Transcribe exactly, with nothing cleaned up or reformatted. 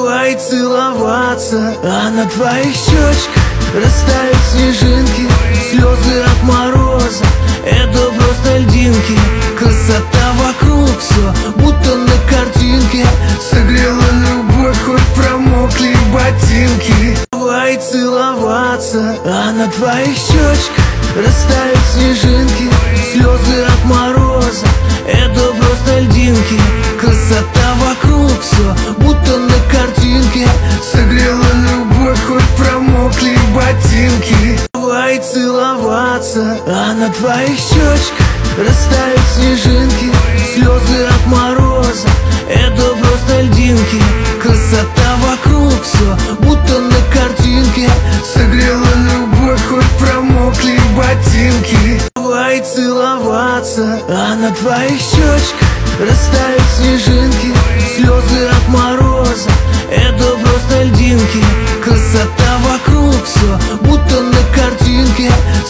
Давай целоваться, а на твоих щечках растают снежинки. Слезы от мороза, это просто льдинки. Красота вокруг, все будто на картинке. Согрела любовь, хоть промокли ботинки. Давай целоваться, а на твоих щечках растают снежинки. Слезы от мороза, это просто льдинки. Красота вокруг, все будто на картинке. Согрела любовь, хоть промокли ботинки. Давай целоваться, а на твоих щечках растают снежинки. Слезы от мороза, это просто льдинки. Красота вокруг, все будто на картинке. Согрела любовь, хоть промокли ботинки. Давай целоваться, а на твоих щечках растают снежинки. Слезы от мороза, это просто льдинки. Красота вокруг, все будто на картинке.